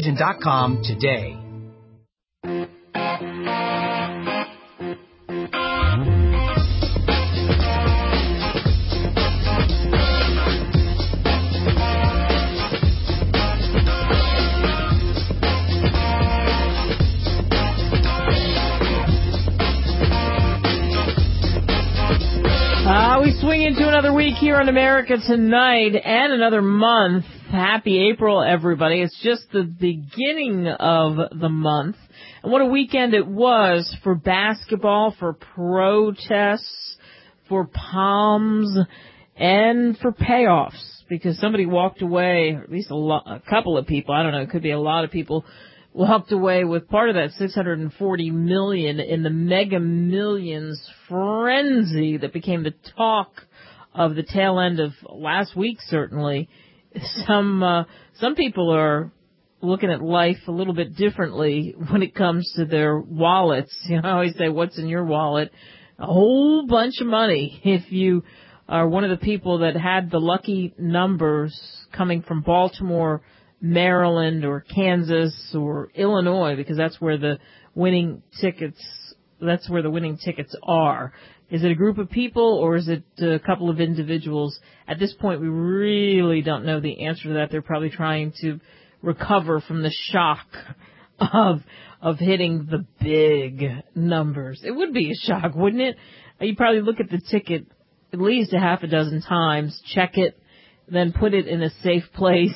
Vision.com today. We swing into another week here on America Tonight and another month. Happy April, everybody. It's just the beginning of the month. And what a weekend it was for basketball, for protests, for palms, and for payoffs. Because somebody walked away, or at least a couple of people, I don't know, it could be a lot of people, walked away with part of that $640 million in the Mega Millions frenzy that became the talk of the tail end of last week, certainly. Some people are looking at life a little bit differently when it comes to their wallets. You know, I always say, what's in your wallet? A whole bunch of money. If you are one of the people that had the lucky numbers coming from Baltimore, Maryland, or Kansas, or Illinois, because that's where the winning tickets are. Is it a group of people, or is it a couple of individuals? At this point, we really don't know the answer to that. They're probably trying to recover from the shock of hitting the big numbers. It would be a shock, wouldn't it? You'd probably look at the ticket at least a half a dozen times, check it, then put it in a safe place,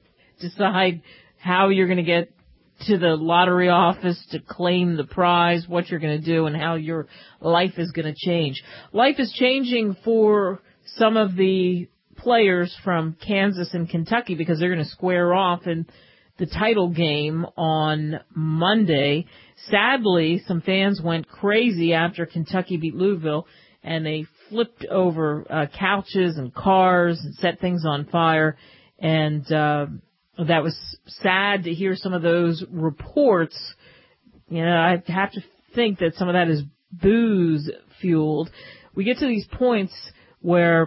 decide how you're going to get to the lottery office to claim the prize, what you're going to do, and how your life is going to change. Life is changing for some of the players from Kansas and Kentucky because they're going to square off in the title game on Monday. Sadly, some fans went crazy after Kentucky beat Louisville, and they flipped over couches and cars and set things on fire, and that was sad to hear some of those reports. You know, I have to think that some of that is booze fueled. We get to these points where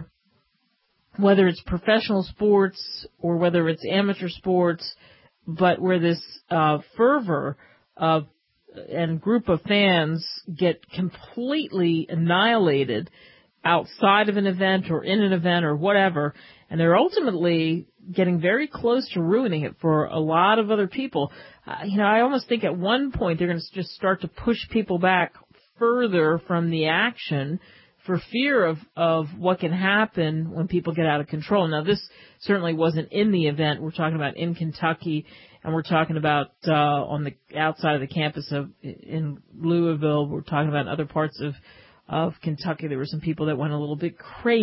whether it's professional sports or whether it's amateur sports, but where this fervor of and group of fans get completely annihilated outside of an event or in an event or whatever, and they're ultimately getting very close to ruining it for a lot of other people. I almost think at one point they're going to just start to push people back further from the action for fear of what can happen when people get out of control. Now, this certainly wasn't in the event. We're talking about in Kentucky, and we're talking about on the outside of the campus in Louisville. We're talking about other parts of Kentucky. There were some people that went a little bit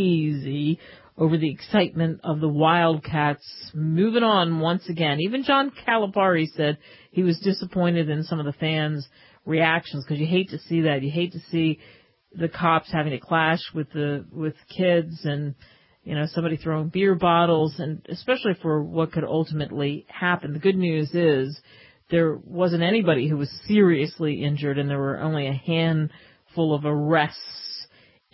crazy over the excitement of the Wildcats moving on once again. Even John Calipari said he was disappointed in some of the fans' reactions because you hate to see that. You hate to see the cops having to clash with kids and, somebody throwing beer bottles, and especially for what could ultimately happen. The good news is there wasn't anybody who was seriously injured, and there were only a handful of arrests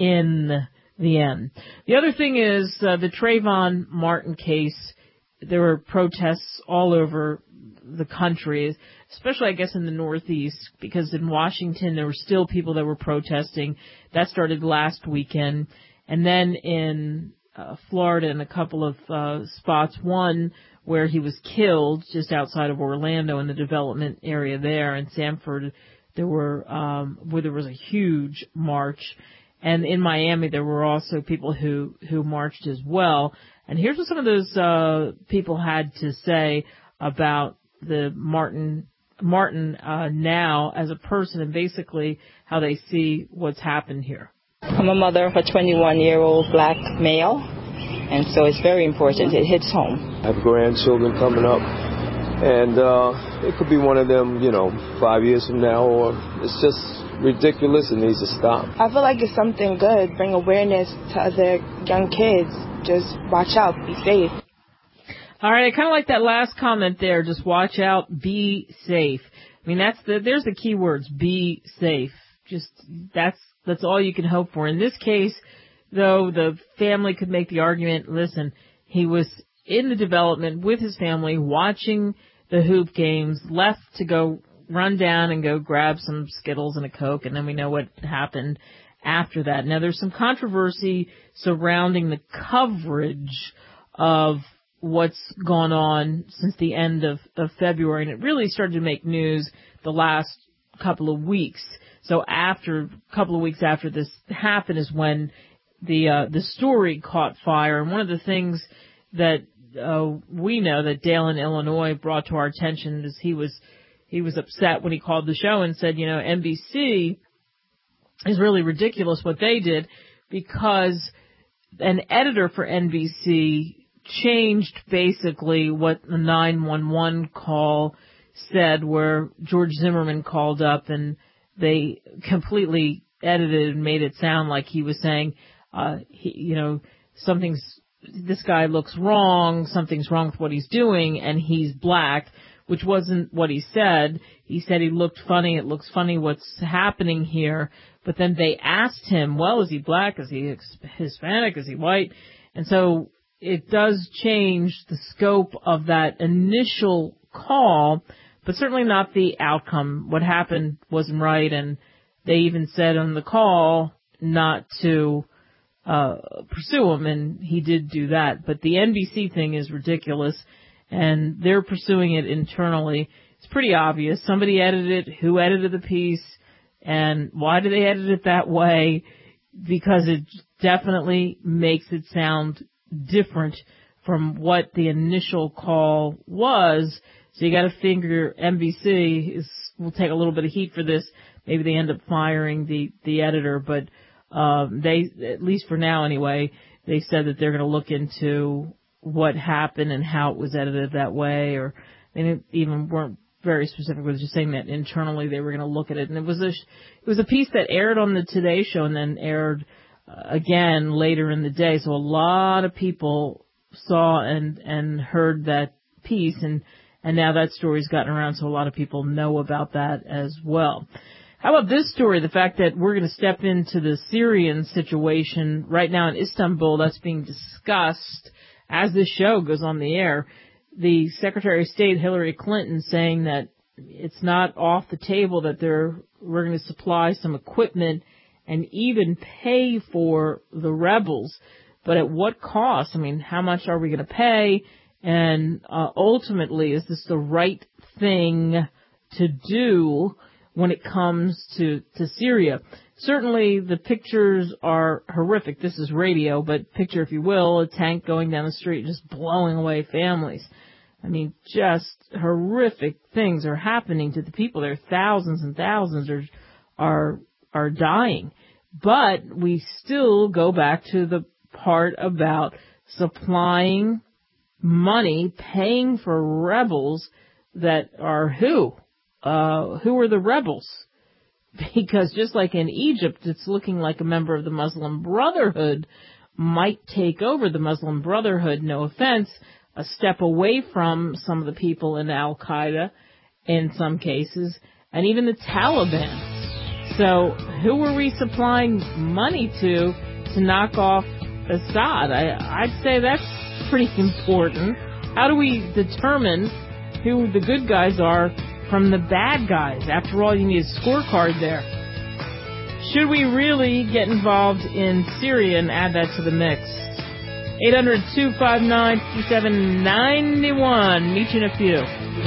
in the end. The other thing is the Trayvon Martin case. There were protests all over the country, especially, I guess, in the Northeast, because in Washington there were still people that were protesting. That started last weekend. And then in Florida, in a couple of spots, one where he was killed just outside of Orlando in the development area there, in Sanford, there were where there was a huge march. And in Miami, there were also people who marched as well. And here's what some of those people had to say about the Martin now as a person, and basically how they see what's happened here. I'm a mother of a 21-year-old black male, and so it's very important. It hits home. I have grandchildren coming up, and it could be one of them, 5 years from now, or it's just ridiculous. It needs to stop. I feel like it's something good. Bring awareness to other young kids. Just watch out. Be safe. All right, I kind of like that last comment there. Just watch out. Be safe. I mean, there's the key words. Be safe. Just that's all you can hope for. In this case, though, the family could make the argument, listen, he was in the development with his family watching the hoop games, left to go run down and go grab some Skittles and a Coke, and then we know what happened after that. Now, there's some controversy surrounding the coverage of what's gone on since the end of February, and it really started to make news the last couple of weeks. So a couple of weeks after this happened is when the story caught fire. And one of the things that we know that Dale in Illinois brought to our attention is he was upset when he called the show and said, NBC is really ridiculous what they did, because an editor for NBC changed basically what the 911 call said, where George Zimmerman called up and they completely edited and made it sound like he was saying, this guy looks wrong, something's wrong with what he's doing, and he's black, which wasn't what he said. He said he looked funny, it looks funny what's happening here. But then they asked him, well, is he black? Is he Hispanic? Is he white? And so it does change the scope of that initial call, but certainly not the outcome. What happened wasn't right, and they even said on the call not to pursue him, and he did do that. But the NBC thing is ridiculous, and they're pursuing it internally. It's pretty obvious. Somebody edited it. Who edited the piece? And why do they edit it that way? Because it definitely makes it sound different from what the initial call was. So you got to figure NBC will take a little bit of heat for this. Maybe they end up firing the editor, but they, at least for now anyway, they said that they're going to look into what happened and how it was edited that way, or they didn't even weren't very specific. It was just saying that internally they were going to look at it. And it was a piece that aired on the Today Show and then aired again later in the day. So a lot of people saw and heard that piece, and now that story's gotten around, so a lot of people know about that as well. How about this story? The fact that we're going to step into the Syrian situation right now in Istanbul. That's being discussed as this show goes on the air. The Secretary of State, Hillary Clinton, saying that it's not off the table that we're going to supply some equipment and even pay for the rebels. But at what cost? I mean, how much are we going to pay? And ultimately, is this the right thing to do when it comes to Syria? Certainly, the pictures are horrific. This is radio, but picture, if you will, a tank going down the street just blowing away families. I mean, just horrific things are happening to the people there. Thousands and thousands are dying. But we still go back to the part about supplying money, paying for rebels that are who? Who are the rebels? Because just like in Egypt, it's looking like a member of the Muslim Brotherhood might take over. The Muslim Brotherhood, no offense, a step away from some of the people in Al-Qaeda in some cases, and even the Taliban. So who are we supplying money to knock off Assad? I'd say that's pretty important. How do we determine who the good guys are from the bad guys? After all, you need a scorecard there. Should we really get involved in Syria and add that to the mix? 800-259-5791. Meet you in a few.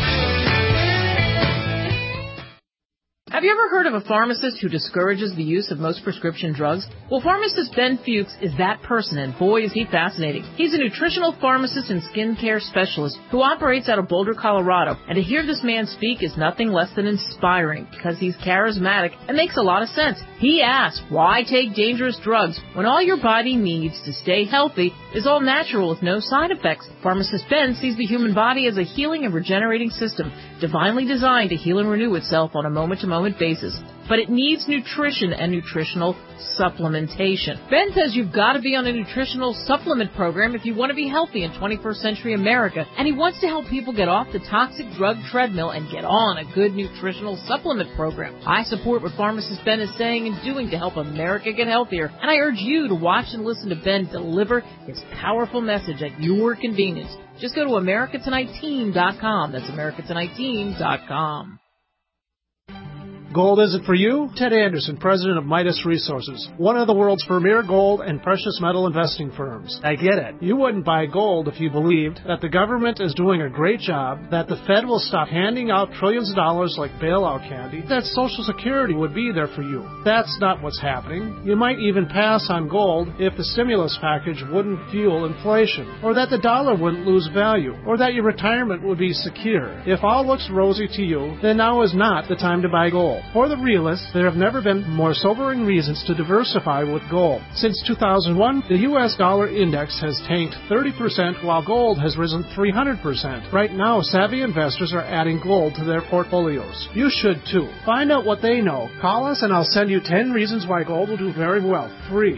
Have you ever heard of a pharmacist who discourages the use of most prescription drugs? Well, pharmacist Ben Fuchs is that person, and boy, is he fascinating. He's a nutritional pharmacist and skincare specialist who operates out of Boulder, Colorado. And to hear this man speak is nothing less than inspiring, because he's charismatic and makes a lot of sense. He asks, why take dangerous drugs when all your body needs to stay healthy is all natural with no side effects? Pharmacist Ben sees the human body as a healing and regenerating system, divinely designed to heal and renew itself on a moment-to-moment permanent basis, but it needs nutrition and nutritional supplementation. Ben says you've got to be on a nutritional supplement program if you want to be healthy in 21st century America, and he wants to help people get off the toxic drug treadmill and get on a good nutritional supplement program. I support what pharmacist Ben is saying and doing to help America get healthier, and I urge you to watch and listen to Ben deliver his powerful message at your convenience. Just go to AmericaTonightTeam.com. That's AmericaTonightTeam.com. Gold isn't for you? Ted Anderson, president of Midas Resources, one of the world's premier gold and precious metal investing firms. I get it. You wouldn't buy gold if you believed that the government is doing a great job, that the Fed will stop handing out trillions of dollars like bailout candy, that Social Security would be there for you. That's not what's happening. You might even pass on gold if the stimulus package wouldn't fuel inflation, or that the dollar wouldn't lose value, or that your retirement would be secure. If all looks rosy to you, then now is not the time to buy gold. For the realists, there have never been more sobering reasons to diversify with gold. Since 2001, the U.S. dollar index has tanked 30% while gold has risen 300%. Right now, savvy investors are adding gold to their portfolios. You should too. Find out what they know. Call us and I'll send you 10 reasons why gold will do very well. Free.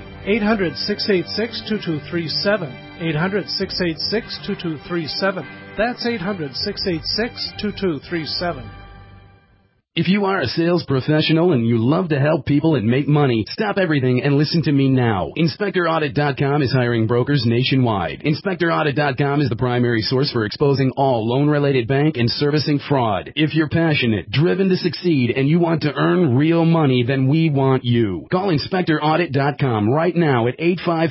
800-686-2237. 800-686-2237. That's 800-686-2237. If you are a sales professional and you love to help people and make money, stop everything and listen to me now. InspectorAudit.com is hiring brokers nationwide. InspectorAudit.com is the primary source for exposing all loan-related bank and servicing fraud. If you're passionate, driven to succeed, and you want to earn real money, then we want you. Call InspectorAudit.com right now at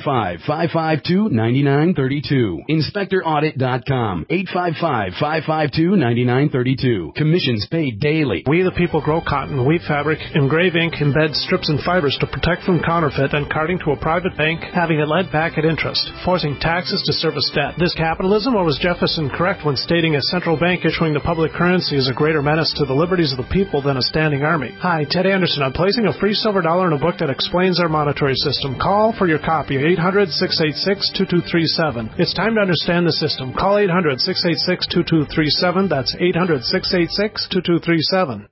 855-552-9932. InspectorAudit.com, 855-552-9932. Commissions paid daily. We the people grow cotton, weave fabric, engrave ink, embed strips and fibers to protect from counterfeit and carting to a private bank, having it lent back at interest, forcing taxes to service debt. This capitalism, or was Jefferson correct when stating a central bank issuing the public currency is a greater menace to the liberties of the people than a standing army? Hi, Ted Anderson. I'm placing a free silver dollar in a book that explains our monetary system. Call for your copy, 800-686-2237. It's time to understand the system. Call 800-686-2237. That's 800-686-2237.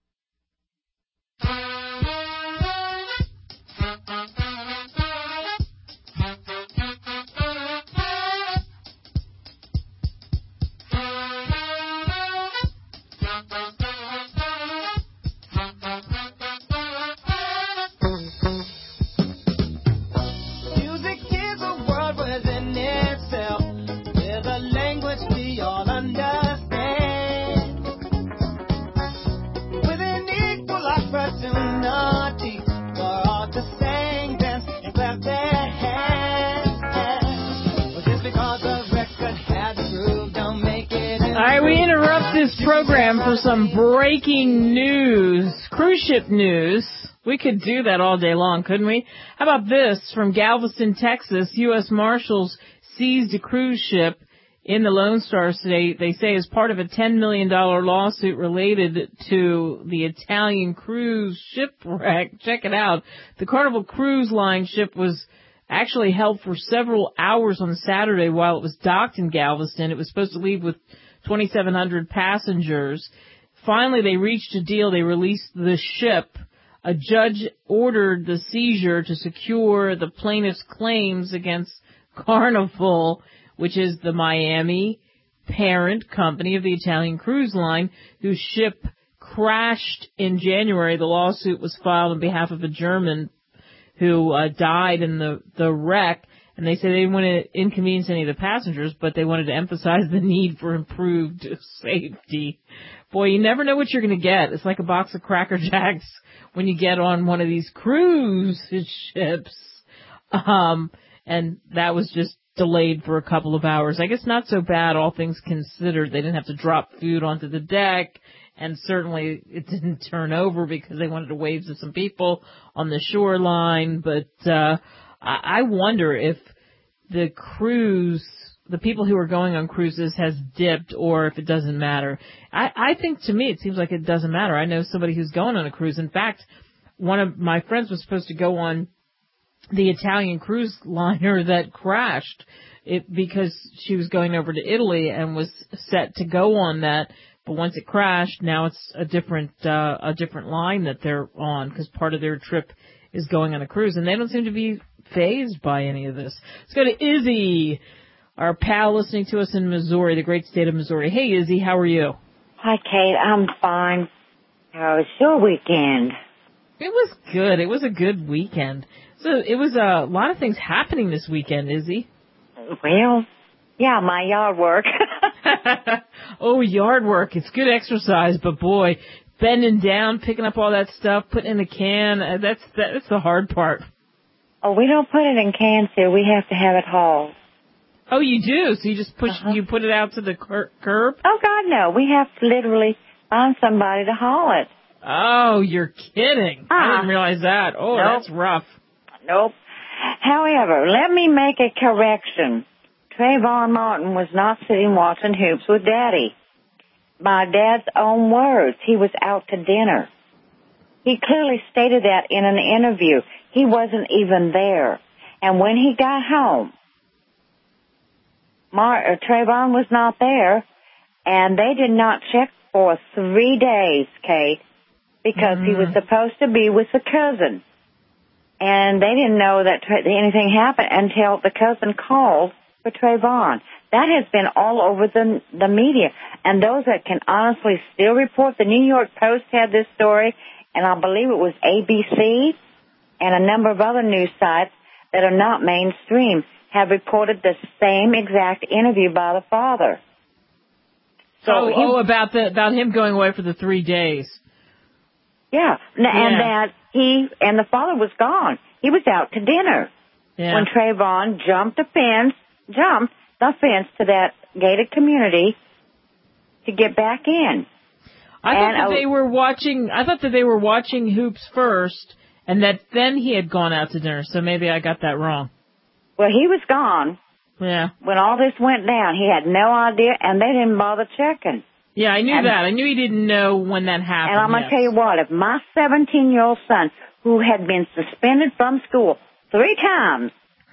Program for some breaking news, cruise ship news. We could do that all day long, couldn't we? How about this from Galveston, Texas? U.S. Marshals seized a cruise ship in the Lone Star State, they say, as part of a $10 million lawsuit related to the Italian cruise shipwreck. Check it out. The Carnival Cruise Line ship was actually held for several hours on Saturday while it was docked in Galveston. It was supposed to leave with 2,700 passengers. Finally, they reached a deal. They released the ship. A judge ordered the seizure to secure the plaintiff's claims against Carnival, which is the Miami parent company of the Italian Cruise Line, whose ship crashed in January. The lawsuit was filed on behalf of a German who died in the wreck. And they say they didn't want to inconvenience any of the passengers, but they wanted to emphasize the need for improved safety. Boy, you never know what you're going to get. It's like a box of Cracker Jacks when you get on one of these cruise ships. And that was just delayed for a couple of hours. I guess not so bad, all things considered. They didn't have to drop food onto the deck. And certainly it didn't turn over because they wanted to wave to some people on the shoreline. But, I wonder if the people who are going on cruises has dipped or if it doesn't matter. I think to me it seems like it doesn't matter. I know somebody who's going on a cruise. In fact, one of my friends was supposed to go on the Italian cruise liner that crashed because she was going over to Italy and was set to go on that. But once it crashed, now it's a different line that they're on because part of their trip is going on a cruise, and they don't seem to be fazed by any of this. Let's go to Izzy, our pal listening to us in Missouri, the great state of Missouri. Hey, Izzy, how are you? Hi, Kate. I'm fine. How was your weekend? It was good. It was a good weekend. So it was a lot of things happening this weekend, Izzy. Well, yeah, my yard work. Oh, yard work. It's good exercise, but boy, bending down, picking up all that stuff, putting it in the can, that's the hard part. Oh, we don't put it in cans here. We have to have it hauled. Oh, you do? So you just you put it out to the curb? Oh, God, no. We have to literally find somebody to haul it. Oh, you're kidding. I didn't realize that. Oh, nope. That's rough. Nope. However, let me make a correction. Trayvon Martin was not sitting watching hoops with Daddy. By Dad's own words, he was out to dinner. He clearly stated that in an interview. He wasn't even there. And when he got home, Trayvon was not there, and they did not check for 3 days, Kate, because he was supposed to be with the cousin. And they didn't know that anything happened until the cousin called for Trayvon. That has been all over the media. And those that can honestly still report, the New York Post had this story, and I believe it was ABC and a number of other news sites that are not mainstream have reported the same exact interview by the father. So about him going away for the 3 days. Yeah, and that and the father was gone. He was out to dinner when Trayvon jumped the fence to that gated community to get back in. I thought that they were watching hoops first, and that then he had gone out to dinner. So maybe I got that wrong. Well, he was gone. Yeah. When all this went down, he had no idea, and they didn't bother checking. Yeah, I knew that. I knew he didn't know when that happened. And I'm going to tell you what, if my 17-year-old son, who had been suspended from school 3 times,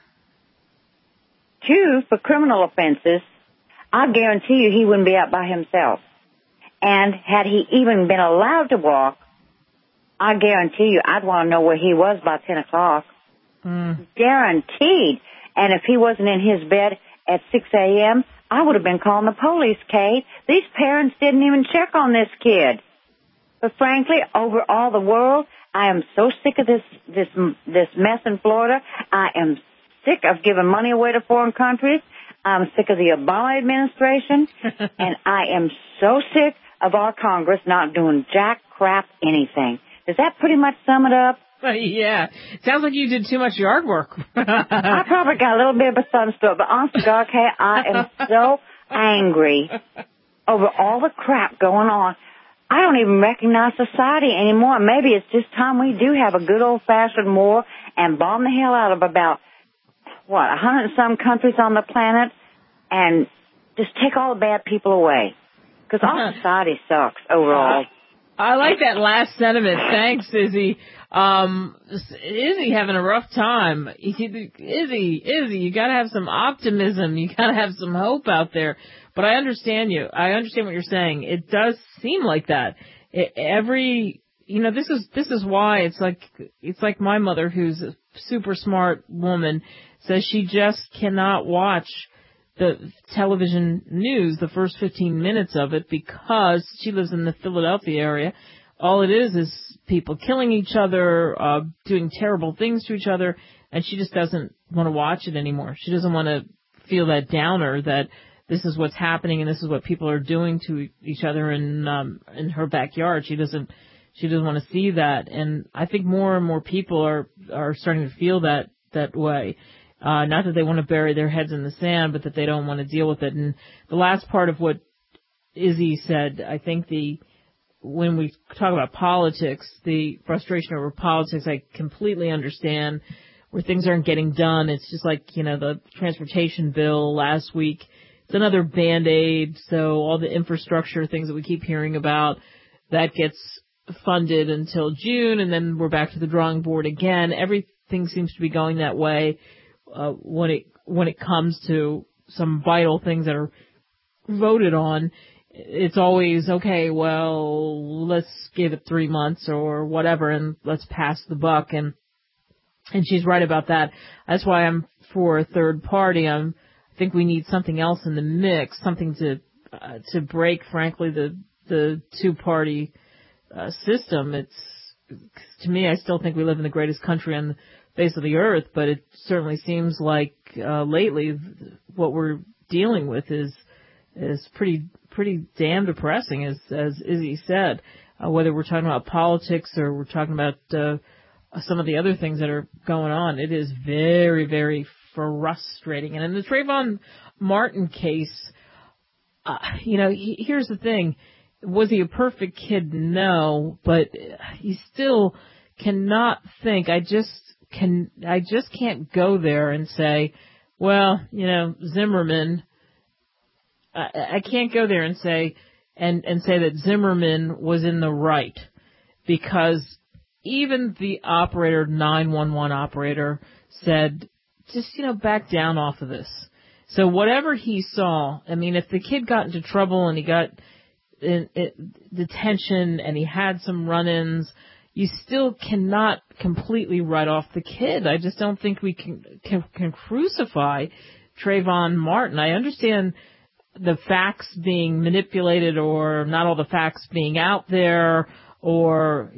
2 for criminal offenses, I guarantee you he wouldn't be out by himself. And had he even been allowed to walk, I guarantee you I'd want to know where he was by 10 o'clock. Guaranteed. And if he wasn't in his bed at 6 a.m., I would have been calling the police, Kate. These parents didn't even check on this kid. But frankly, over all the world, I am so sick of this mess in Florida. I am sick of giving money away to foreign countries. I'm sick of the Obama administration. And I am so sick of our Congress not doing jack crap anything. Does that pretty much sum it up? Yeah. Sounds like you did too much yard work. I probably got a little bit of a sunstroke, but honest to God, Kate, I am so angry over all the crap going on. I don't even recognize society anymore. Maybe it's just time we do have a good old-fashioned war and bomb the hell out of about, 100 and some countries on the planet and just take all the bad people away. Because our society sucks overall. I like that last sentiment. Thanks, Izzy. Izzy having a rough time. Izzy, you gotta have some optimism. You gotta have some hope out there. But I understand you. I understand what you're saying. It does seem like that. This is why it's like my mother, who's a super smart woman, says she just cannot watch the television news, the first 15 minutes of it, because she lives in the Philadelphia area. All it is people killing each other, doing terrible things to each other, and she just doesn't want to watch it anymore. She doesn't want to feel that downer that this is what's happening and this is what people are doing to each other in her backyard. She doesn't want to see that, and I think more and more people are starting to feel that way. Not that they want to bury their heads in the sand, but that they don't want to deal with it. And the last part of what Izzy said, I think when we talk about politics, the frustration over politics, I completely understand where things aren't getting done. It's just like, the transportation bill last week. It's another Band-Aid. So all the infrastructure things that we keep hearing about, that gets funded until June, and then we're back to the drawing board again. Everything seems to be going that way. When it comes to some vital things that are voted on, it's always, okay, well, let's give it 3 months or whatever and let's pass the buck. And she's right about that. That's why I'm for a third party. I think we need something else in the mix, something to break, frankly, the two-party system. To me, I still think we live in the greatest country on the face of the earth, but it certainly seems like lately what we're dealing with is pretty damn depressing, as Izzy said. Whether we're talking about politics or we're talking about some of the other things that are going on, it is very, very frustrating. And in the Trayvon Martin case, here's the thing. Was he a perfect kid? No, but you still cannot think. I just can't go there and say, well, Zimmerman. I can't go there and say that Zimmerman was in the right, because even the operator, 911 operator, said, just, back down off of this. So whatever he saw, I mean, if the kid got into trouble and he got in detention and he had some run-ins, you still cannot completely write off the kid. I just don't think we can crucify Trayvon Martin. I understand the facts being manipulated or not all the facts being out there, or,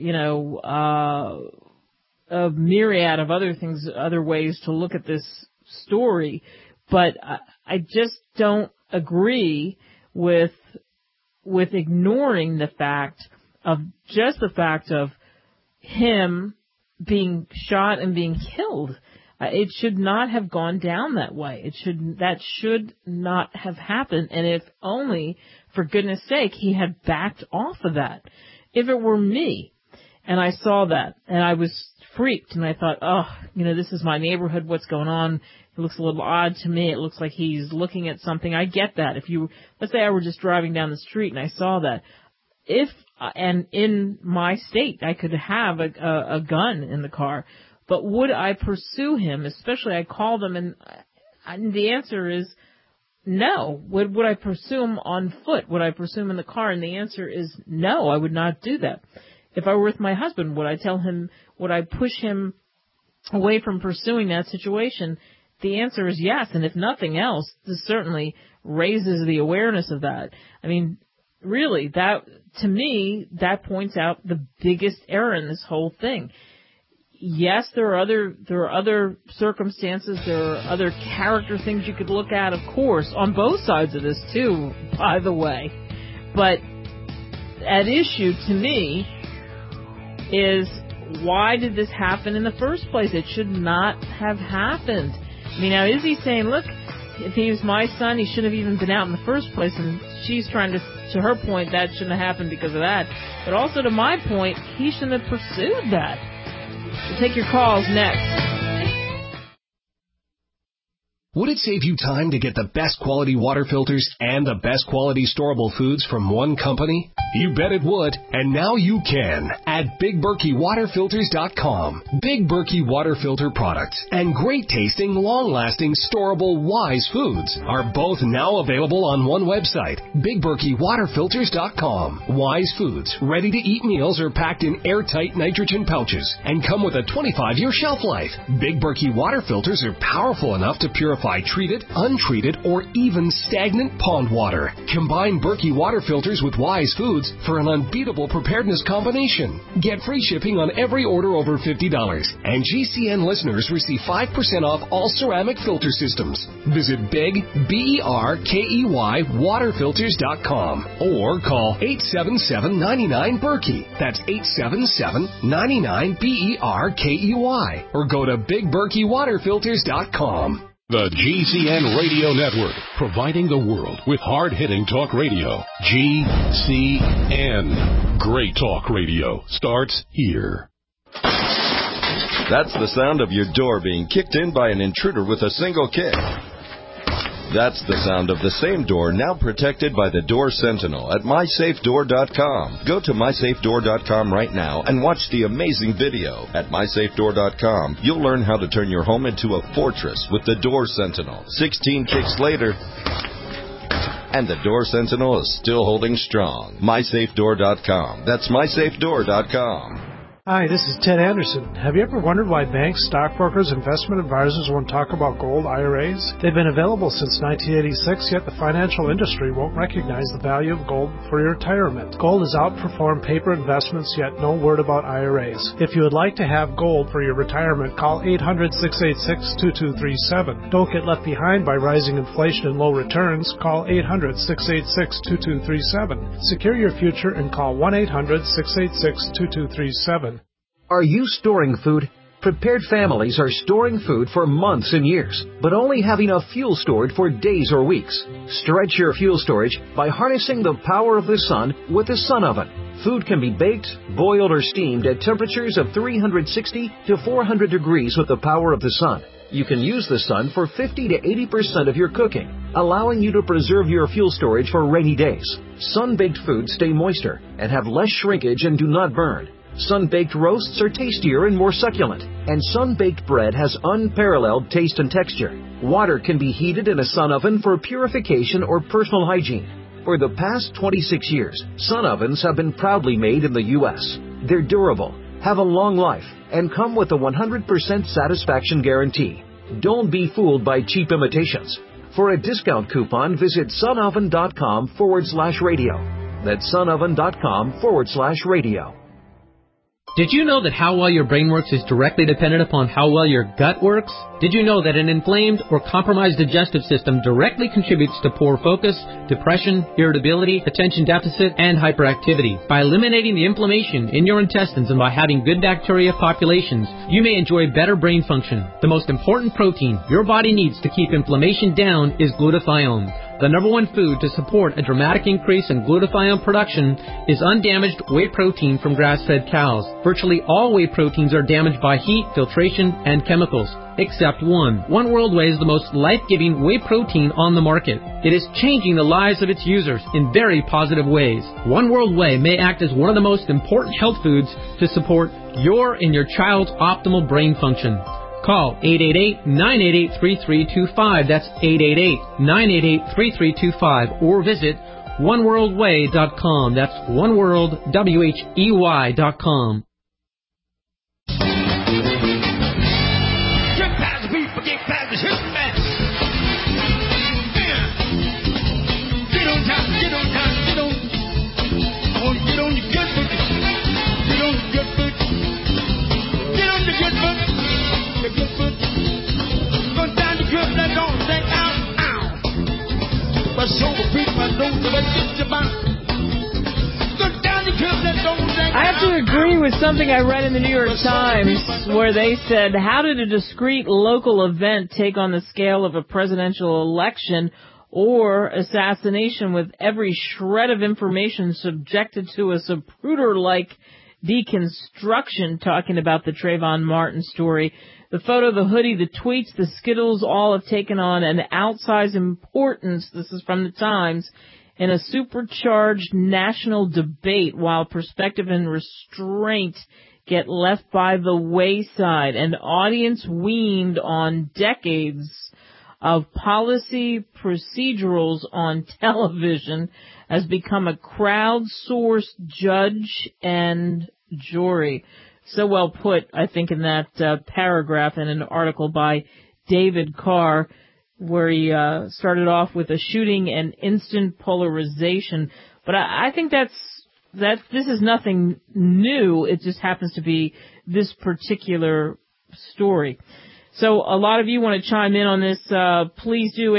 a myriad of other things, other ways to look at this story. But I just don't agree with ignoring the fact of him being shot and being killed. It should not have gone down that way. That should not have happened. And if only, for goodness sake, he had backed off of that. If it were me and I saw that and I was freaked and I thought, this is my neighborhood, what's going on? It looks a little odd to me. It looks like he's looking at something. I get that. Let's say I were just driving down the street and I saw that. And in my state, I could have a gun in the car. But would I pursue him? Especially, I called him, and the answer is no. Would I pursue him on foot? Would I pursue him in the car? And the answer is no, I would not do that. If I were with my husband, would I push him away from pursuing that situation? The answer is yes. And if nothing else, this certainly raises the awareness of that. I mean, really, to me, that points out the biggest error in this whole thing. Yes, there are other circumstances, there are other character things you could look at, of course, on both sides of this too, by the way. But at issue to me is, why did this happen in the first place? It should not have happened. I mean, now is he saying, look, if he was my son, he shouldn't have even been out in the first place, and she's trying to her point, that shouldn't have happened because of that. But also to my point, he shouldn't have pursued that. We'll take your calls next. Would it save you time to get the best quality water filters and the best quality storable foods from one company? You bet it would, and now you can at BigBerkeyWaterFilters.com. Big Berkey water filter products and great tasting, long-lasting, storable Wise foods are both now available on one website, BigBerkeyWaterFilters.com. Wise foods, ready-to-eat meals are packed in airtight nitrogen pouches and come with a 25-year shelf life. Big Berkey water filters are powerful enough to purify treated, untreated, or even stagnant pond water. Combine Berkey water filters with Wise foods for an unbeatable preparedness combination. Get free shipping on every order over $50, and GCN listeners receive 5% off all ceramic filter systems. Visit BigBerkey waterfilters.com or call 877-99-BERKEY. That's 877-99-BERKEY, or go to BigBerkeyWaterFilters.com. The GCN Radio Network, providing the world with hard-hitting talk radio. GCN. Great talk radio starts here. That's the sound of your door being kicked in by an intruder with a single kick. That's the sound of the same door now protected by the Door Sentinel at MySafeDoor.com. Go to MySafeDoor.com right now and watch the amazing video. At MySafeDoor.com, you'll learn how to turn your home into a fortress with the Door Sentinel. 16 kicks later, And the Door Sentinel is still holding strong. MySafeDoor.com. That's MySafeDoor.com. Hi, this is Ted Anderson. Have you ever wondered why banks, stockbrokers, investment advisors won't talk about gold IRAs? They've been available since 1986, yet the financial industry won't recognize the value of gold for your retirement. Gold has outperformed paper investments, yet no word about IRAs. If you would like to have gold for your retirement, call 800-686-2237. Don't get left behind by rising inflation and low returns. Call 800-686-2237. Secure your future and call 1-800-686-2237. Are you storing food? Prepared families are storing food for months and years, but only have enough fuel stored for days or weeks. Stretch your fuel storage by harnessing the power of the sun with the Sun Oven. Food can be baked, boiled, or steamed at temperatures of 360 to 400 degrees with the power of the sun. You can use the sun for 50 to 80% of your cooking, allowing you to preserve your fuel storage for rainy days. Sun-baked foods stay moister and have less shrinkage and do not burn. Sun-baked roasts are tastier and more succulent, and sun-baked bread has unparalleled taste and texture. Water can be heated in a sun oven for purification or personal hygiene. For the past 26 years, sun ovens have been proudly made in the U.S. They're durable, have a long life, and come with a 100% satisfaction guarantee. Don't be fooled by cheap imitations. For a discount coupon, visit sunoven.com/radio. That's sunoven.com/radio. Did you know that how well your brain works is directly dependent upon how well your gut works? Did you know that an inflamed or compromised digestive system directly contributes to poor focus, depression, irritability, attention deficit, and hyperactivity? By eliminating the inflammation in your intestines and by having good bacteria populations, you may enjoy better brain function. The most important protein your body needs to keep inflammation down is glutathione. The number one food to support a dramatic increase in glutathione production is undamaged whey protein from grass-fed cows. Virtually all whey proteins are damaged by heat, filtration, and chemicals, except one. One World Whey is the most life-giving whey protein on the market. It is changing the lives of its users in very positive ways. One World Whey may act as one of the most important health foods to support your and your child's optimal brain function. Call 888-988-3325. That's 888-988-3325. Or visit oneworldwhey.com. That's oneworldwhey.com. Get past the people, get past the shit, man. Get on top, get on top, get on. I want to get on your good foot. Get on your good foot. Get on your good foot. The good foot. Go down the good, that don't say ow, ow. But so the people I don't know that it's about. Go down the good, that don't say ow. I have to agree with something I read in the New York Times where they said, how did a discrete local event take on the scale of a presidential election or assassination with every shred of information subjected to a Zapruder-like deconstruction, talking about the Trayvon Martin story? The photo, the hoodie, the tweets, the Skittles all have taken on an outsized importance, this is from the Times, in a supercharged national debate, while perspective and restraint get left by the wayside. An audience weaned on decades of policy procedurals on television has become a crowdsourced judge and jury. So well put, I think, in that paragraph in an article by David Carr, where he started off with a shooting and instant polarization. But I think this is nothing new. It just happens to be this particular story. So a lot of you want to chime in on this. Please do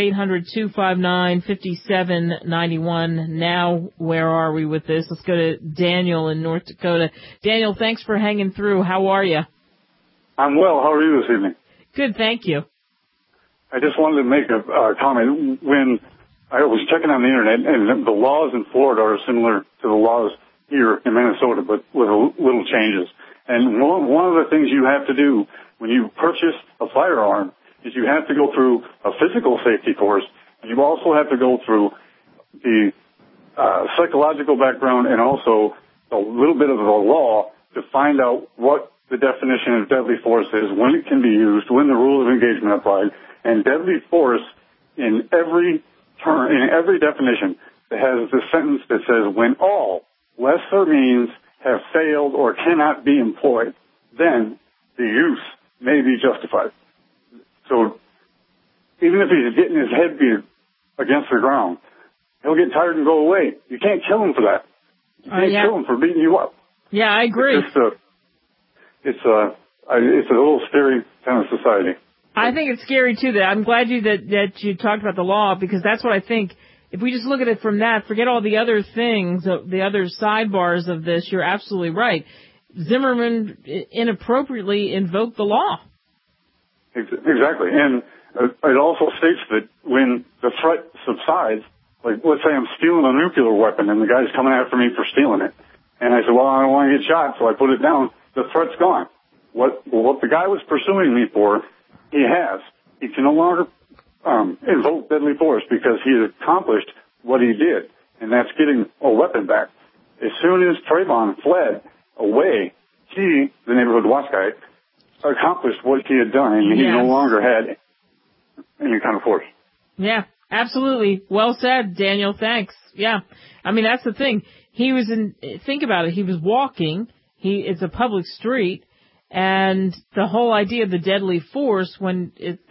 800-259-5791. Now, where are we with this? Let's go to Daniel in North Dakota. Daniel, thanks for hanging through. How are you? I'm well. How are you this evening? Good, thank you. I just wanted to make a comment. When I was checking on the internet, and the laws in Florida are similar to the laws here in Minnesota, but with little changes. And one of the things you have to do when you purchase a firearm is you have to go through a physical safety course, and you also have to go through the psychological background and also a little bit of the law to find out what the definition of deadly force is, when it can be used, when the rules of engagement apply. And deadly force in every term, in every definition, that has the sentence that says, when all lesser means have failed or cannot be employed, then the use may be justified. So even if he's getting his head beat against the ground, he'll get tired and go away. You can't kill him for that. You can't kill him for beating you up. Yeah, I agree. It's a little scary kind of society. I think it's scary too. I'm glad that you talked about the law, because that's what I think. If we just look at it from that, forget all the other things, the other sidebars of this, you're absolutely right. Zimmerman inappropriately invoked the law. Exactly. And it also states that when the threat subsides, like let's say I'm stealing a nuclear weapon and the guy's coming after me for stealing it, and I said, well, I don't want to get shot, so I put it down, the threat's gone. What the guy was pursuing me for, he has. He can no longer invoke deadly force because he has accomplished what he did, and that's getting a weapon back. As soon as Trayvon fled away, he, the neighborhood watch guy, accomplished what he had done, and he no longer had any kind of force. Yeah, absolutely. Well said, Daniel. Thanks. Yeah. I mean, that's the thing. Think about it. He was walking. It's a public street. And the whole idea of the deadly force, when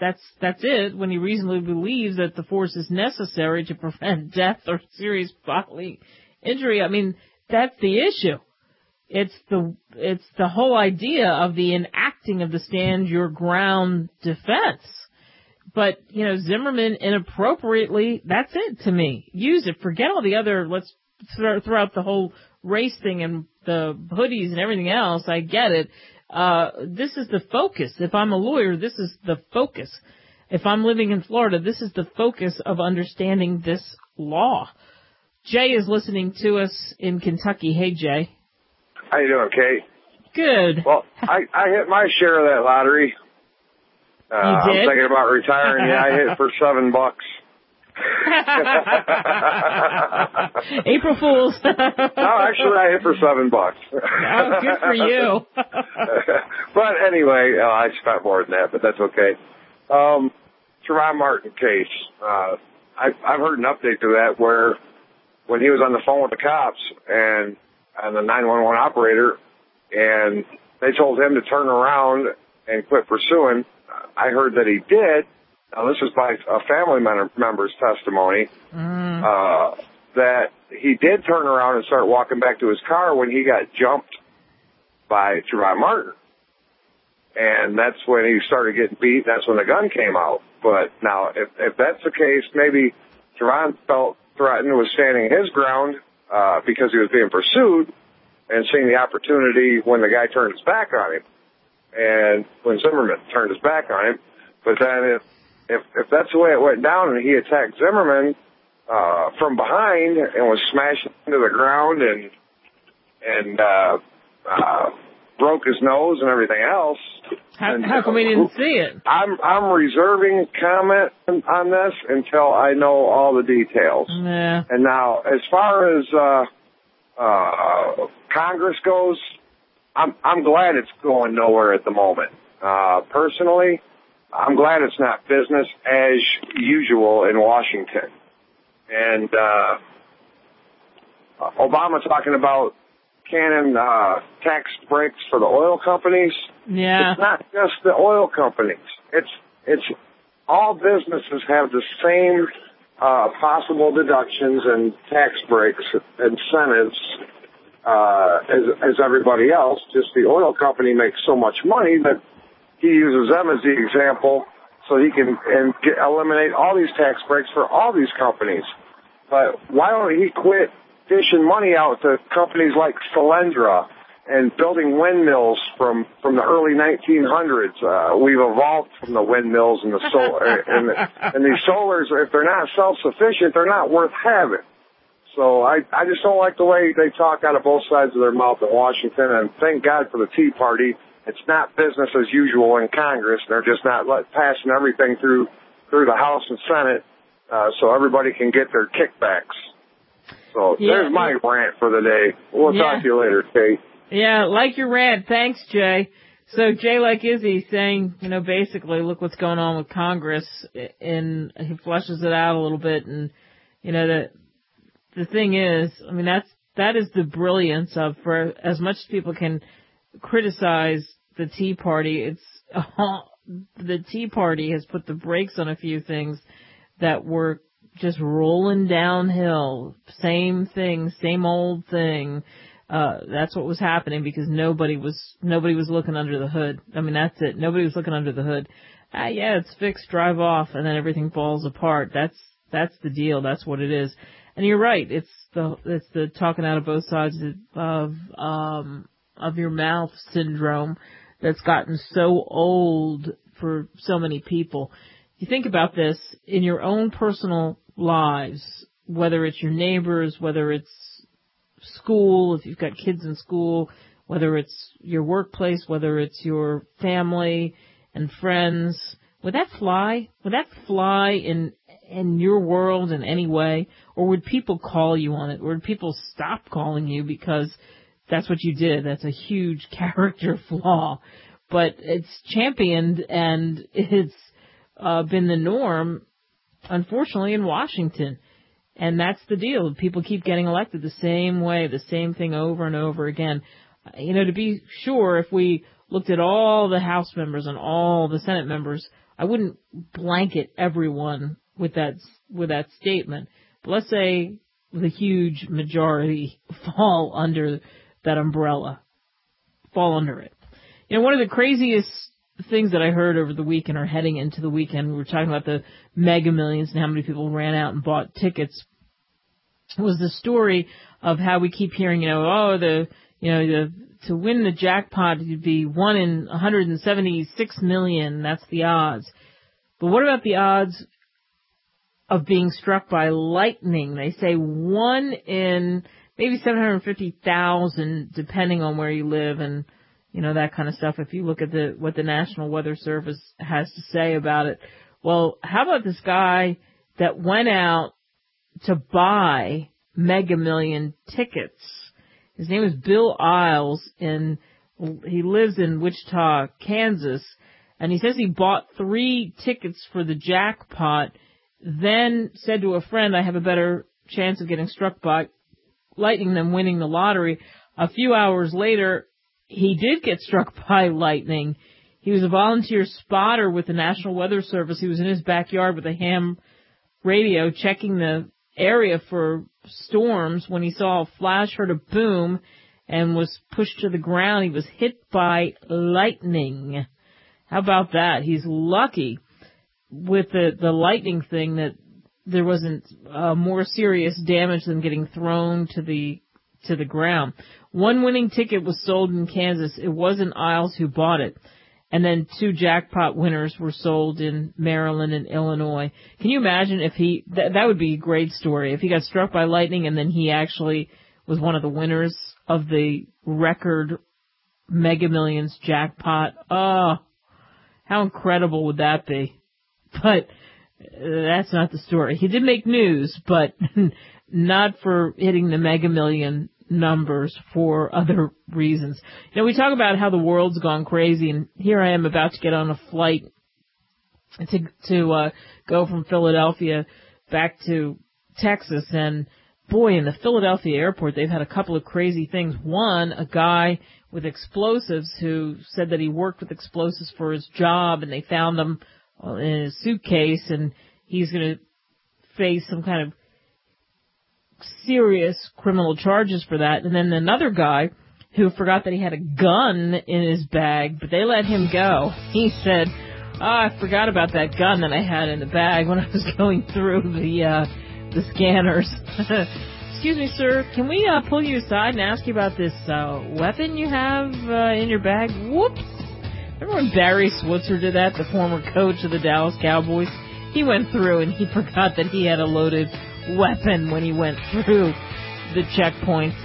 when he reasonably believes that the force is necessary to prevent death or serious bodily injury, I mean, that's the issue. It's the whole idea of the enacting of the stand your ground defense. But, Zimmerman inappropriately, that's it to me. Use it. Forget all the other, let's throw out the whole race thing and the hoodies and everything else. I get it. This is the focus. If I'm a lawyer, this is the focus. If I'm living in Florida, this is the focus of understanding this law. Jay is listening to us in Kentucky. Hey, Jay. How you doing, Kate? Good. Well, I hit my share of that lottery. You did? I'm thinking about retiring. Yeah, I hit it for $7. April Fools. No, actually, I hit for $7. Oh, good for you. But anyway, I spent more than that, but that's okay. Trayvon Martin case. I've heard an update to that where when he was on the phone with the cops and the 911 operator, and they told him to turn around and quit pursuing, I heard that he did. Now, this is by a family member's testimony, that he did turn around and start walking back to his car when he got jumped by Trayvon Martin. And that's when he started getting beat. That's when the gun came out. But now, if that's the case, maybe Trayvon felt threatened, was standing his ground because he was being pursued and seeing the opportunity when the guy turned his back on him. And when Zimmerman turned his back on him. But then if that's the way it went down and he attacked Zimmerman from behind and was smashed into the ground and broke his nose and everything else. How come we didn't see it? I'm reserving comment on this until I know all the details. Yeah. And now, as far as Congress goes, I'm glad it's going nowhere at the moment. Personally, I'm glad it's not business as usual in Washington. And Obama talking about canning tax breaks for the oil companies. Yeah. It's not just the oil companies. It's all businesses have the same possible deductions and tax breaks, incentives as everybody else. Just the oil company makes so much money that he uses them as the example so he can eliminate all these tax breaks for all these companies. But why don't he quit dishing money out to companies like Solyndra and building windmills from the early 1900s? We've evolved from the windmills and the solar and these solars. If they're not self-sufficient, they're not worth having. So I just don't like the way they talk out of both sides of their mouth in Washington. And thank God for the Tea Party. It's not business as usual in Congress. They're just not passing everything through the House and Senate so everybody can get their kickbacks. So there's my rant for the day. We'll talk to you later, Kate. Yeah, like your rant. Thanks, Jay. So Jay Like Izzy saying, basically, look what's going on with Congress, and he flushes it out a little bit, and, the thing is, that is the brilliance of, for as much as people can criticize the Tea Party, the Tea Party has put the brakes on a few things that were just rolling downhill. Same thing, same old thing. That's what was happening because nobody was looking under the hood. That's it. Nobody was looking under the hood. Yeah, it's fixed, drive off, and then everything falls apart. That's the deal. That's what it is. And you're right. It's the talking out of both sides of your mouth syndrome that's gotten so old for so many people. You think about this in your own personal lives, whether it's your neighbors, whether it's school, if you've got kids in school, whether it's your workplace, whether it's your family and friends. Would that fly? Would that fly in your world in any way? Or would people call you on it? Or would people stop calling you because that's what you did? That's a huge character flaw. But it's championed and it's been the norm, unfortunately, in Washington. And that's the deal. People keep getting elected the same way, the same thing over and over again. To be sure, if we looked at all the House members and all the Senate members, I wouldn't blanket everyone with that statement. But let's say the huge majority fall under that umbrella, fall under it. One of the craziest things that I heard over the weekend or heading into the weekend, we were talking about the Mega Millions and how many people ran out and bought tickets, was the story of how we keep hearing, to win the jackpot, it'd be 1 in 176 million. That's the odds. But what about the odds of being struck by lightning? They say 1 in maybe 750,000, depending on where you live and, that kind of stuff. If you look at what the National Weather Service has to say about it. Well, how about this guy that went out to buy Mega Million tickets? His name is Bill Isles, and he lives in Wichita, Kansas, and he says he bought 3 tickets for the jackpot, then said to a friend, I have a better chance of getting struck by lightning than winning the lottery. A few hours later, he did get struck by lightning. He was a volunteer spotter with the National Weather Service. He was in his backyard with a ham radio checking the area for storms when he saw a flash, heard a boom, and was pushed to the ground. He was hit by lightning. How about that? He's lucky with the lightning thing that there wasn't more serious damage than getting thrown to the ground. 1 winning ticket was sold in Kansas. It wasn't Isles who bought it. And then 2 jackpot winners were sold in Maryland and Illinois. Can you imagine if that would be a great story, if he got struck by lightning and then he actually was one of the winners of the record Mega Millions jackpot. Oh, how incredible would that be? But that's not the story. He did make news, but not for hitting the Mega Million numbers, for other reasons. We talk about how the world's gone crazy, and here I am about to get on a flight to go from Philadelphia back to Texas, and boy, in the Philadelphia airport, they've had a couple of crazy things. One, a guy with explosives who said that he worked with explosives for his job, and they found them in his suitcase, and he's going to face some kind of serious criminal charges for that. And then another guy who forgot that he had a gun in his bag, but they let him go. He said, I forgot about that gun that I had in the bag when I was going through the scanners. Excuse me, sir, can we pull you aside and ask you about this weapon you have in your bag? Whoops. Remember when Barry Switzer did that, the former coach of the Dallas Cowboys? He went through and he forgot that he had a loaded weapon when he went through the checkpoints.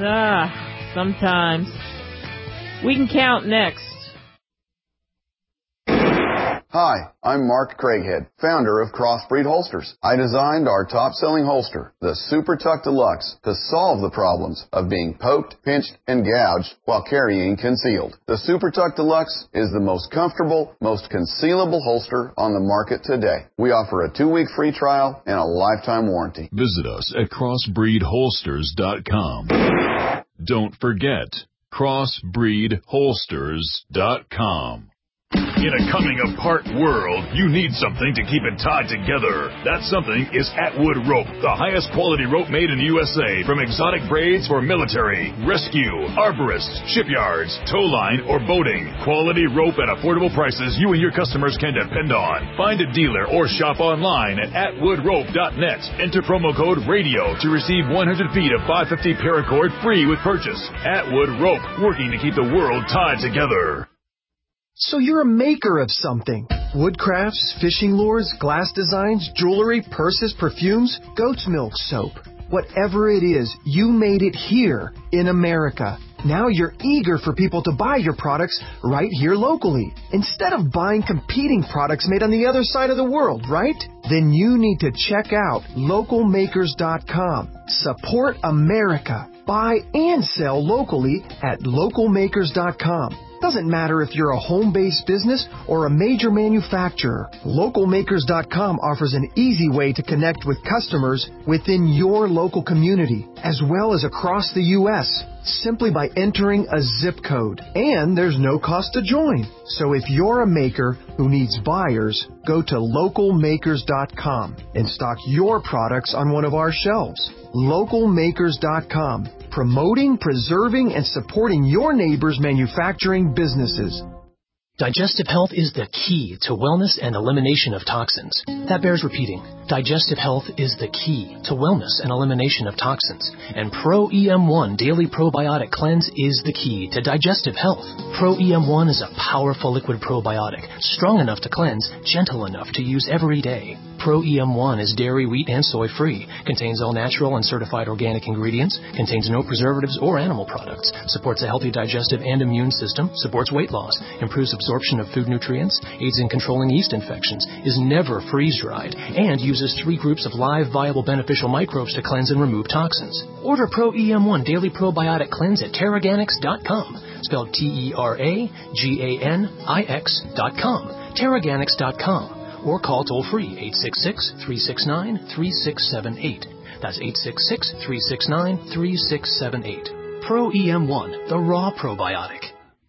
Sometimes. We can count next. Hi, I'm Mark Craighead, founder of Crossbreed Holsters. I designed our top-selling holster, the Super Tuck Deluxe, to solve the problems of being poked, pinched, and gouged while carrying concealed. The Super Tuck Deluxe is the most comfortable, most concealable holster on the market today. We offer a 2-week free trial and a lifetime warranty. Visit us at crossbreedholsters.com. Don't forget, crossbreedholsters.com. In a coming-apart world, you need something to keep it tied together. That something is Atwood Rope, the highest quality rope made in the USA, from exotic braids for military, rescue, arborists, shipyards, tow line, or boating. Quality rope at affordable prices you and your customers can depend on. Find a dealer or shop online at atwoodrope.net. Enter promo code RADIO to receive 100 feet of 550 paracord free with purchase. Atwood Rope, working to keep the world tied together. So you're a maker of something. Woodcrafts, fishing lures, glass designs, jewelry, purses, perfumes, goat's milk soap. Whatever it is, you made it here in America. Now you're eager for people to buy your products right here locally, instead of buying competing products made on the other side of the world, right? Then you need to check out localmakers.com. Support America. Buy and sell locally at localmakers.com. Doesn't matter if you're a home-based business or a major manufacturer. Localmakers.com offers an easy way to connect with customers within your local community, as well as across the U.S., simply by entering a zip code. And there's no cost to join. So if you're a maker who needs buyers, go to localmakers.com and stock your products on one of our shelves. Localmakers.com. Promoting, preserving, and supporting your neighbors' manufacturing businesses. Digestive health is the key to wellness and elimination of toxins. That bears repeating. Digestive health is the key to wellness and elimination of toxins. And Pro-EM1 Daily Probiotic Cleanse is the key to digestive health. Pro-EM1 is a powerful liquid probiotic, strong enough to cleanse, gentle enough to use every day. Pro-EM1 is dairy, wheat, and soy-free, contains all natural and certified organic ingredients, contains no preservatives or animal products, supports a healthy digestive and immune system, supports weight loss, improves absorption of food nutrients, aids in controlling yeast infections, is never freeze-dried, and uses 3 groups of live, viable, beneficial microbes to cleanse and remove toxins. Order Pro-EM1 Daily Probiotic Cleanse at Teraganix.com, spelled Teraganix.com, Teraganix.com. Or call toll-free 866-369-3678. That's 866-369-3678. Pro-EM1, the raw probiotic.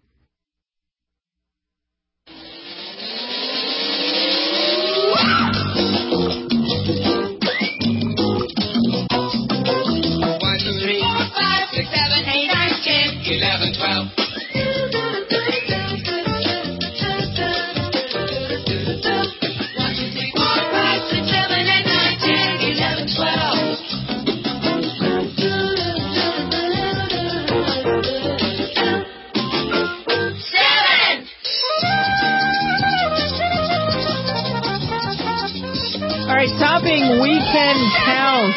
Topping weekend count,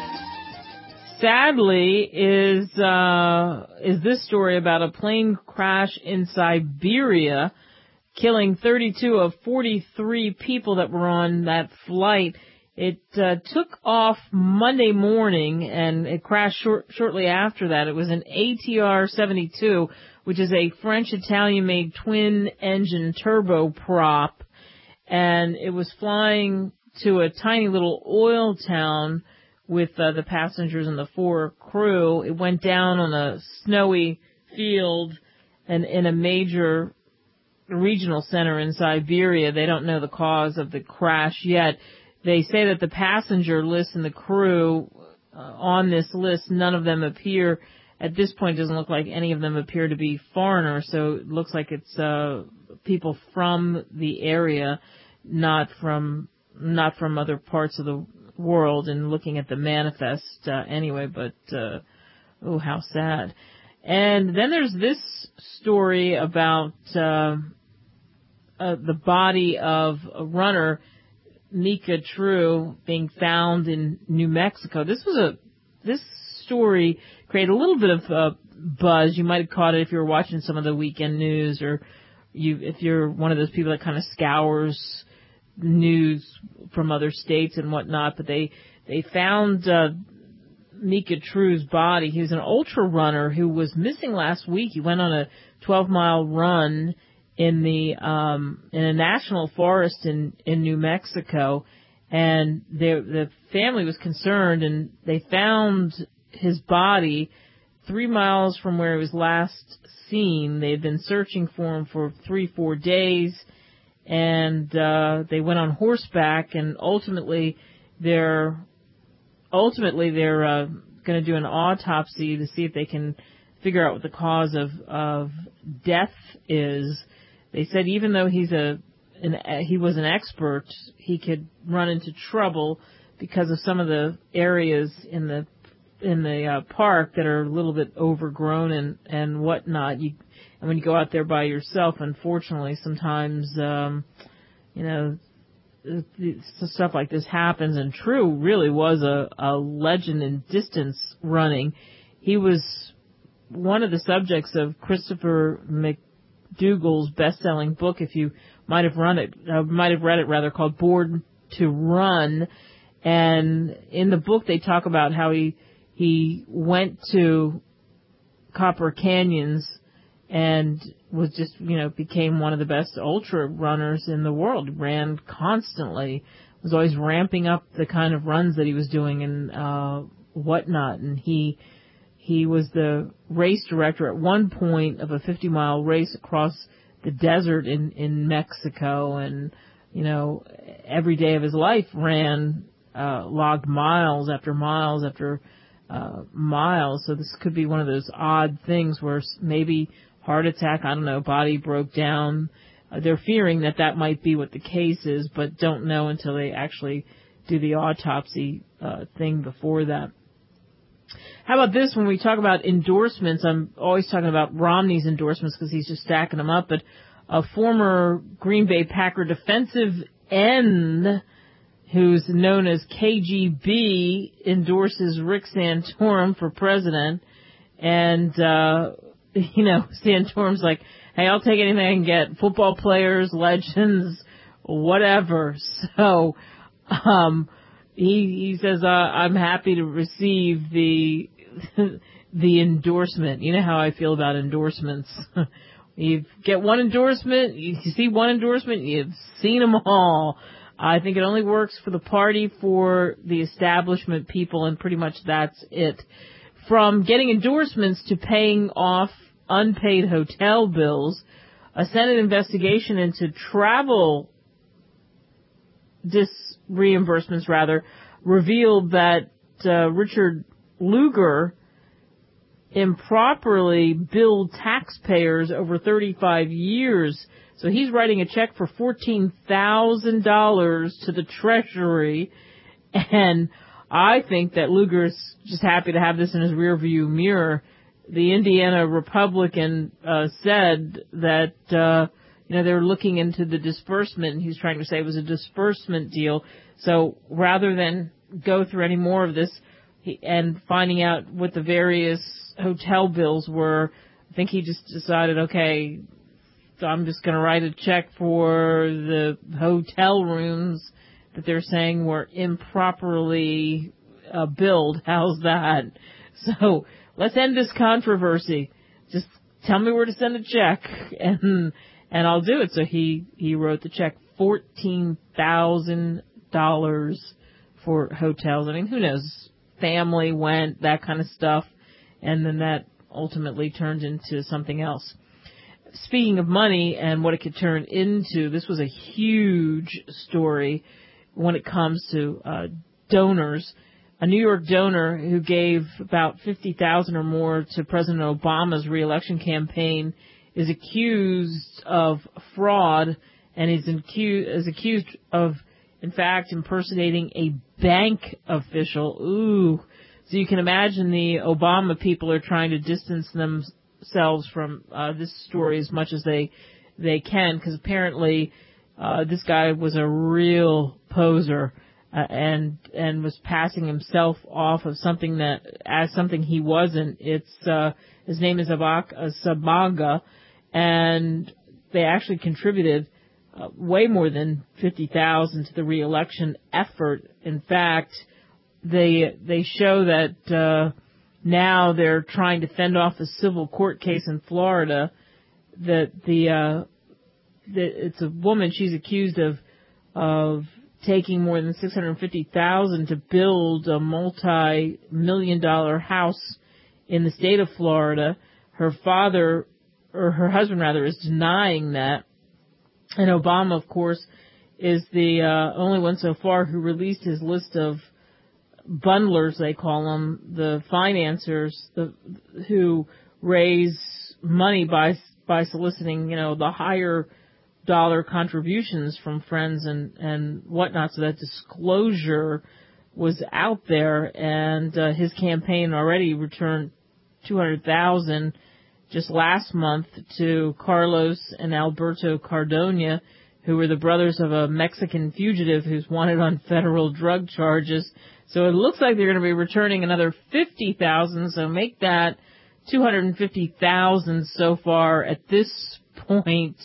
sadly, is this story about a plane crash in Siberia, killing 32 of 43 people that were on that flight. It took off Monday morning, and it crashed shortly after that. It was an ATR-72, which is a French-Italian-made twin-engine turboprop, and it was flying to a tiny little oil town with the passengers and the 4 crew. It went down on a snowy field and in a major regional center in Siberia. They don't know the cause of the crash yet. They say that the passenger list and the crew on this list, none of them appear, at this point, it doesn't look like any of them appear to be foreigners, so it looks like it's people from the area, not from other parts of the world, and looking at the manifest anyway, but oh, how sad. And then there's this story about the body of a runner, Mika True, being found in New Mexico. This story created a little bit of buzz. You might have caught it if you were watching some of the weekend news or if you're one of those people that kind of scours news from other states and whatnot, but they found Mika True's body. He was an ultra runner who was missing last week. He went on a 12-mile run in a national forest in New Mexico, and the family was concerned, and they found his body 3 miles from where he was last seen. They had been searching for him for 3-4 days, and they went on horseback, and ultimately they're going to do an autopsy to see if they can figure out what the cause of death is. They said even though he was an expert, he could run into trouble because of some of the areas in the park that are a little bit overgrown and whatnot. And when you go out there by yourself, unfortunately, sometimes stuff like this happens. And True really was a legend in distance running. He was one of the subjects of Christopher McDougall's best-selling book, if you might have read it, called Born to Run. And in the book, they talk about how he went to Copper Canyons and was just, became one of the best ultra runners in the world. Ran constantly, was always ramping up the kind of runs that he was doing and whatnot. And he was the race director at one point of a 50-mile race across the desert in Mexico, and every day of his life ran logged miles after miles after miles. So this could be one of those odd things where maybe heart attack, I don't know, body broke down. They're fearing that might be what the case is, but don't know until they actually do the autopsy thing before that. How about this? When we talk about endorsements, I'm always talking about Romney's endorsements because he's just stacking them up, but a former Green Bay Packer defensive end who's known as KGB endorses Rick Santorum for president. And, Santorum's like, hey, I'll take anything I can get. Football players, legends, whatever. So, he says, I'm happy to receive the endorsement. You know how I feel about endorsements. You get one endorsement, you see one endorsement, you've seen them all. I think it only works for the party, for the establishment people, and pretty much that's it. From getting endorsements to paying off unpaid hotel bills, a Senate investigation into travel reimbursements revealed that Richard Lugar improperly billed taxpayers over 35 years. So he's writing a check for $14,000 to the Treasury, and I think that Lugar's just happy to have this in his rearview mirror. The Indiana Republican said that they're looking into the disbursement, and he's trying to say it was a disbursement deal. So rather than go through any more of this and finding out what the various hotel bills were, I think he just decided, okay, so I'm just going to write a check for the hotel rooms that they're saying were improperly billed. How's that? So let's end this controversy. Just tell me where to send a check, and I'll do it. So he wrote the check, $14,000 for hotels. I mean, who knows? Family went, that kind of stuff, and then that ultimately turned into something else. Speaking of money and what it could turn into, this was a huge story when it comes to donors. A New York donor who gave about $50,000 or more to President Obama's re-election campaign is accused of fraud, and is accused of, in fact, impersonating a bank official. Ooh. So you can imagine the Obama people are trying to distance themselves from this story as much as they can, because apparently this guy was a real poser and was passing himself off of something as something he wasn't. It's his name is Abak Sabaga, and they actually contributed way more than 50,000 to the re-election effort. In fact, they show that now they're trying to fend off a civil court case in Florida that it's a woman. She's accused of taking more than $650,000 to build a multi-million-dollar house in the state of Florida. Her husband is denying that. And Obama, of course, is the only one so far who released his list of bundlers, they call them, the financiers who raise money by soliciting, the higher dollar contributions from friends and whatnot. So that disclosure was out there, and his campaign already returned $200,000 just last month to Carlos and Alberto Cardona, who were the brothers of a Mexican fugitive who's wanted on federal drug charges. So it looks like they're going to be returning another $50,000. So make that $250,000 so far at this point.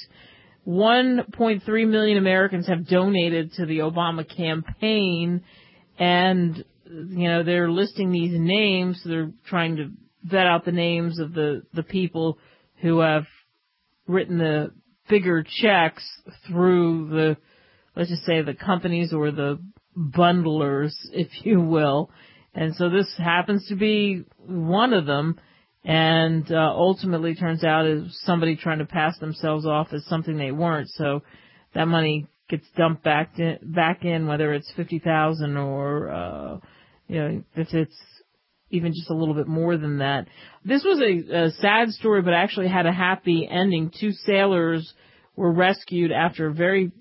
1.3 million Americans have donated to the Obama campaign, and they're listing these names. They're trying to vet out the names of the people who have written the bigger checks through let's just say the companies or the bundlers, if you will. And so this happens to be one of them, and ultimately turns out is somebody trying to pass themselves off as something they weren't. So that money gets dumped back in, whether it's 50,000 or if it's even just a little bit more than that. This was a sad story, but actually had a happy ending. 2 sailors were rescued after a very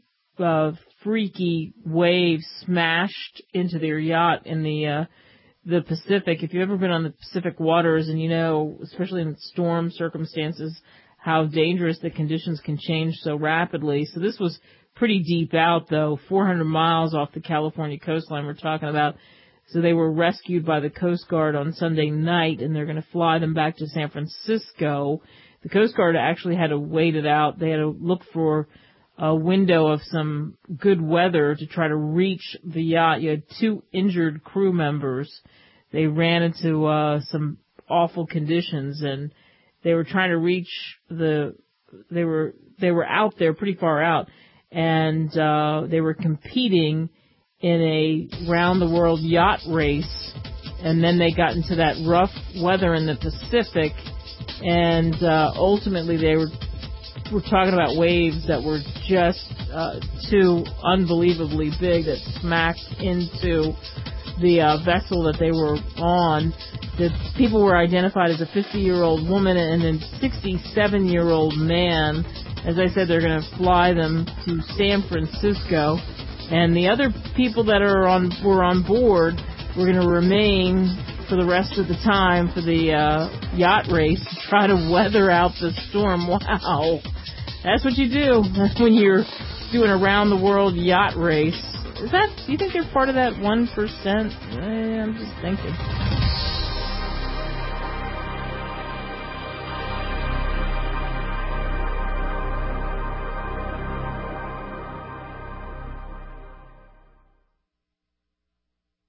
freaky wave smashed into their yacht in the Pacific. If you've ever been on the Pacific waters, and especially in storm circumstances, how dangerous the conditions can change so rapidly. So this was pretty deep out, though, 400 miles off the California coastline we're talking about. So they were rescued by the Coast Guard on Sunday night, and they're going to fly them back to San Francisco. The Coast Guard actually had to wait it out. They had to look for a window of some good weather to try to reach the yacht. You had 2 injured crew members. They ran into some awful conditions, and they were trying to reach they were out there pretty far out, and they were competing in a round-the-world yacht race, and then they got into that rough weather in the Pacific, and ultimately we're talking about waves that were just too unbelievably big that smacked into the vessel that they were on. The people were identified as a 50-year-old woman and a 67-year-old man. As I said, they're going to fly them to San Francisco. And the other people that were on board were going to remain for the rest of the time for the yacht race to try to weather out the storm. Wow. That's what you do when you're doing a round-the-world yacht race. Do you think they're part of that 1%? I'm just thinking.